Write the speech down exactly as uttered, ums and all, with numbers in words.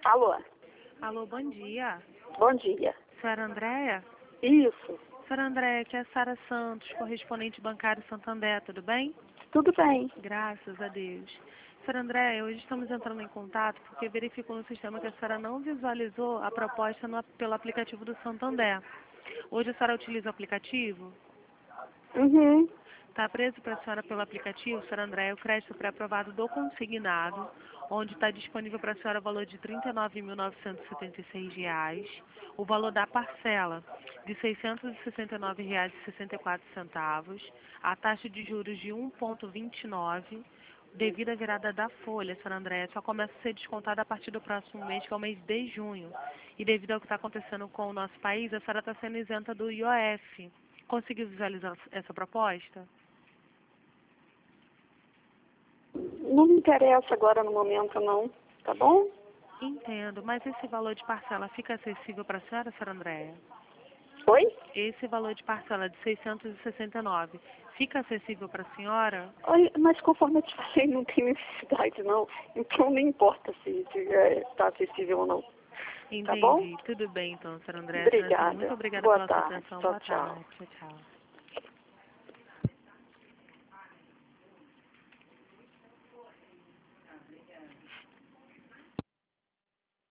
Alô, Alô, bom dia. bom dia. Senhora Andréia? Isso, Senhora Andréia, aqui é a Sara Santos, correspondente bancário Santander, tudo bem? tudo bem. Graças a Deus. Senhora Andréia, hoje estamos entrando em contato porque verificou no sistema que a senhora não visualizou a proposta no, pelo aplicativo do Santander. Hoje a senhora utiliza o aplicativo? Uhum. Está preso para a senhora pelo aplicativo, senhora Andréia, o crédito pré-aprovado do consignado, onde está disponível para a senhora o valor de trinta e nove mil novecentos e setenta e seis reais, o valor da parcela de seiscentos e sessenta e nove reais e sessenta e quatro centavos, a taxa de juros de um vírgula vinte e nove, devido à virada da folha, senhora Andréia, só começa a ser descontada a partir do próximo mês, que é o mês de junho. E devido ao que está acontecendo com o nosso país, a senhora está sendo isenta do I O F. Conseguiu visualizar essa proposta? Não me interessa agora no momento, não. Tá bom? Entendo, mas esse valor de parcela fica acessível para a senhora, senhora Andréia? Oi? Esse valor de parcela de seiscentos e sessenta e nove fica acessível para a senhora? Oi, mas conforme eu te falei, não tem necessidade, não. Então não importa se está acessível ou não. Tá bom? Entendi. Tudo bem, então, senhora Andréia. Senhora, Obrigada. muito obrigada Boa pela sua tarde. atenção. Tchau, Boa tchau. tarde. Tchau, tchau.